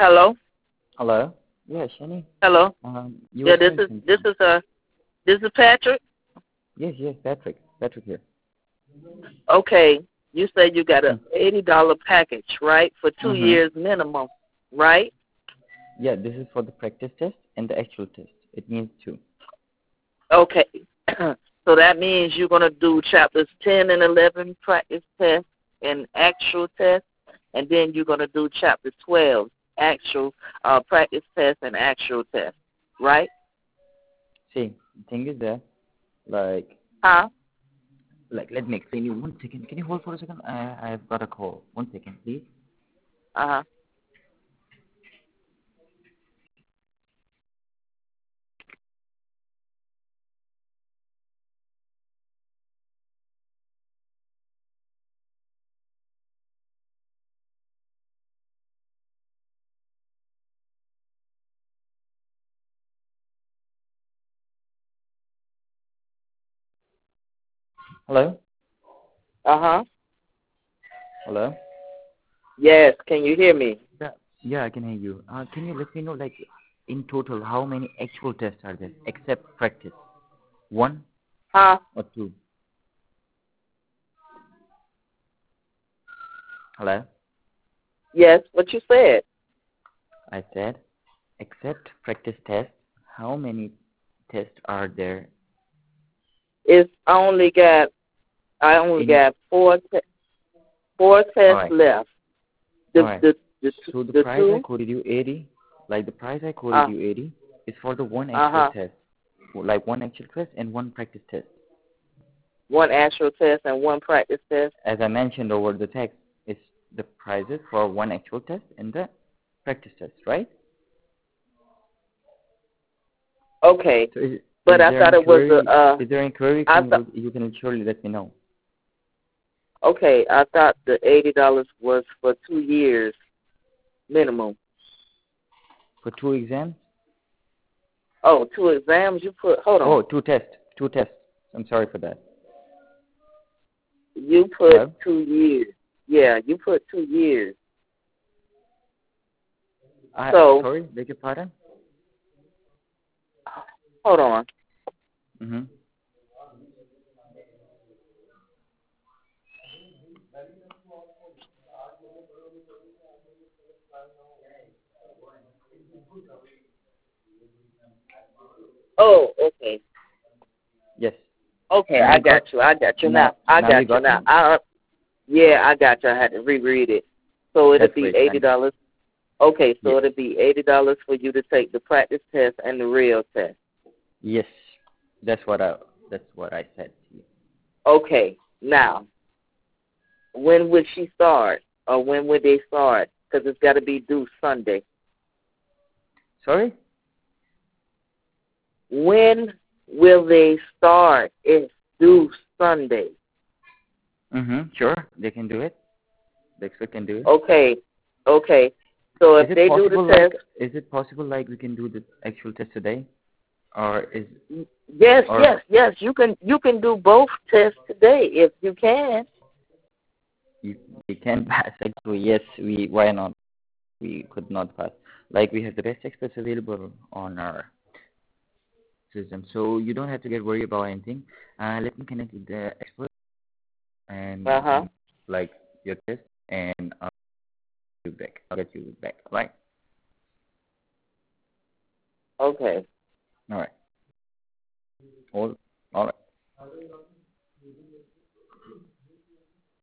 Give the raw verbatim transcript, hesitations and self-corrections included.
Hello? Hello? Yeah, Shani. Hello? Um, you were Yeah, this saying is this something. is uh this is Patrick. Yes, yes, Patrick. Patrick here. Okay. You said you got a Mm. eighty dollar package, right? For two Mm-hmm. years minimum, right? Yeah, this is for the practice test and the actual test. It means two. Okay. So that means you're gonna do chapters ten and eleven practice test and actual test, and then you're gonna do chapter twelve actual uh practice test and actual test, right? See, the thing is that, like, Huh? like, let me explain you. One second. Can you hold for a second? I, I've got a call. One second, please. Uh huh. Hello? Uh huh. Hello? Yes. Can you hear me? Yeah, yeah, I can hear you. Uh, can you let me know, like, in total, how many actual tests are there except practice? One Huh? or two? Hello? Yes. What you said? I said, except practice tests, how many tests are there It's I only got I only in? got four te- four All tests right, left. all The right. the the t- So the the price I two. quoted you eighty, like the price I quoted Uh you eighty, is for the one uh actual huh. test, like one actual test and one practice test. One actual test and one practice test. As I mentioned over the text, it's the prices for one actual test and the practice test, right? Okay. So is, But is I there thought any it was a query? uh. Is there any query? I Can thought you you can surely let me know. okay. I thought the eighty dollars was for two years minimum. For two exams? Oh, two exams. You put hold on. Oh, two tests. Two tests. I'm sorry for that. You put Hello? two years. Yeah, you put two years. I So sorry, beg your pardon? hold on. Mm-hmm. Oh, okay. Yes. Okay, Now I you got got you. I got you now. now I now you got you got now. me? I yeah, I got you. I had to reread it. So it'll That's be great, eighty Shani. dollars. Okay, so Yes. it'll be eighty dollars for you to take the practice test and the real test. Yes. That's what I that's what I said to you. Okay, now when would she start, or when would they start? Because it's got to be due Sunday. Sorry? When will they start? It's due Sunday. Mm-hmm. Sure. They can do it. The expert can do it. Okay, okay. So Is if it they do the possible like test, is it possible like we can do the actual test today? Or is yes, or yes, yes. You can you can do both tests today if you can. you we can pass actually? Yes, we why not? We could not pass. Like we have the best experts available on our system. So you don't have to get worried about anything. Uh, let me connect with the expert and Uh huh. um, like your test, and I'll get you back. I'll get you back. All right. Okay. All right. All. All right.